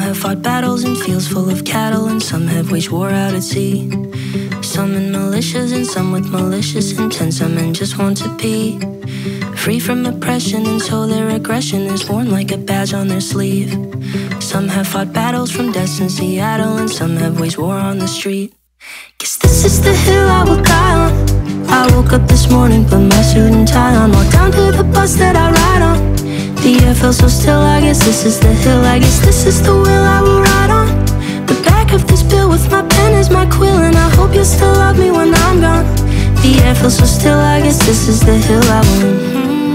have fought battles in fields full of cattle, and some have waged war out at sea. Some in militias and some with malicious intent. Some men just want to be free from oppression, and so their aggression is worn like a badge on their sleeve. Some have fought battles from deaths in Seattle, and some have waged war on the street. Guess this is the hill I will die on. I woke up this morning, put my suit and tie on, walked down to the bus that I ride on. The air felt so still, I guess this is the hill, I guess this is the wheel I will ride on. The back of this bill with my pen is my quill, and I hope you'll still love me when I'm gone. The air feels so still, I guess this is the hill I will.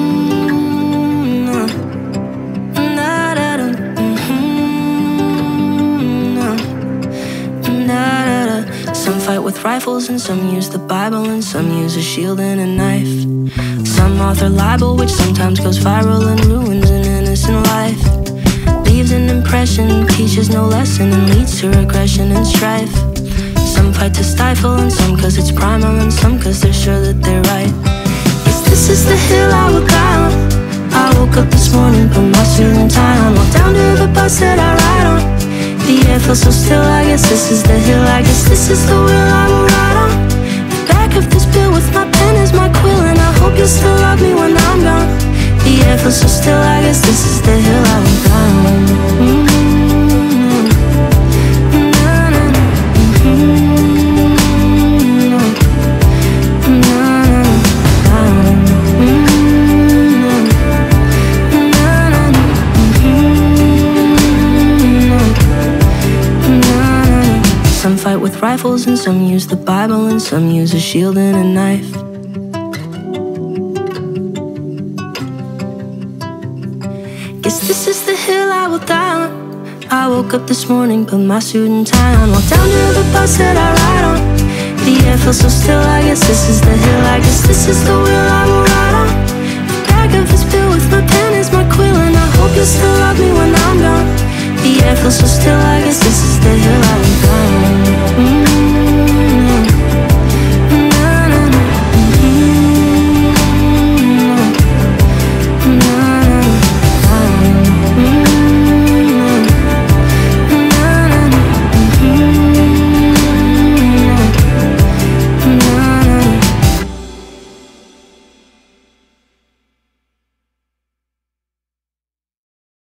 Some fight with rifles, and some use the Bible, and some use a shield and a knife. Some author libel, which sometimes goes viral and ruins an innocent life. Leaves an impression, teaches no lesson, and leads to aggression and strife. Some fight to stifle, and some cause it's primal, and some cause they're sure that they're right. Yes, this is the hill I will die on. I woke up this morning, put my suit and tie on, walked down to the bus that I ride on. The air feels so still, I guess this is the hill, I guess this is the wheel I will ride on. The back of this bill with my pen is my quill, and I hope you'll still love me when I'm gone. The air feels so still, I guess this is the hill I will die on. Some fight with rifles, and some use the Bible, and some use a shield and a knife. Guess this is the hill I will die on. I woke up this morning, put my suit and tie on, walked down to the bus that I ride on. The air feels so still, I guess this is the hill, I guess this is the wheel I will ride on. The back of this bill with my pen is my quill, and I hope you'll still love me when I'm gone. The air feels so still, I guess this is the hill I will die on.